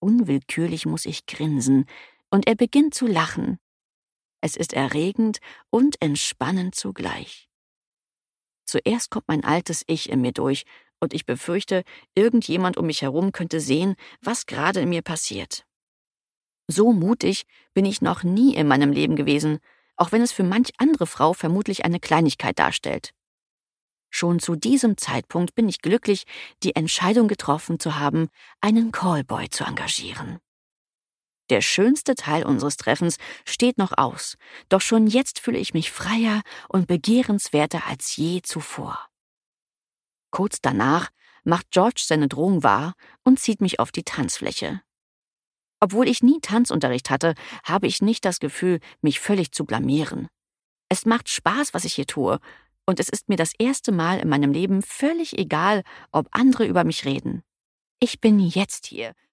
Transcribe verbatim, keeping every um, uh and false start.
Unwillkürlich muss ich grinsen, und er beginnt zu lachen. Es ist erregend und entspannend zugleich. Zuerst kommt mein altes Ich in mir durch, und ich befürchte, irgendjemand um mich herum könnte sehen, was gerade in mir passiert. So mutig bin ich noch nie in meinem Leben gewesen, auch wenn es für manch andere Frau vermutlich eine Kleinigkeit darstellt. Schon zu diesem Zeitpunkt bin ich glücklich, die Entscheidung getroffen zu haben, einen Callboy zu engagieren. Der schönste Teil unseres Treffens steht noch aus, doch schon jetzt fühle ich mich freier und begehrenswerter als je zuvor. Kurz danach macht George seine Drohung wahr und zieht mich auf die Tanzfläche. Obwohl ich nie Tanzunterricht hatte, habe ich nicht das Gefühl, mich völlig zu blamieren. Es macht Spaß, was ich hier tue, und es ist mir das erste Mal in meinem Leben völlig egal, ob andere über mich reden. Ich bin jetzt hier,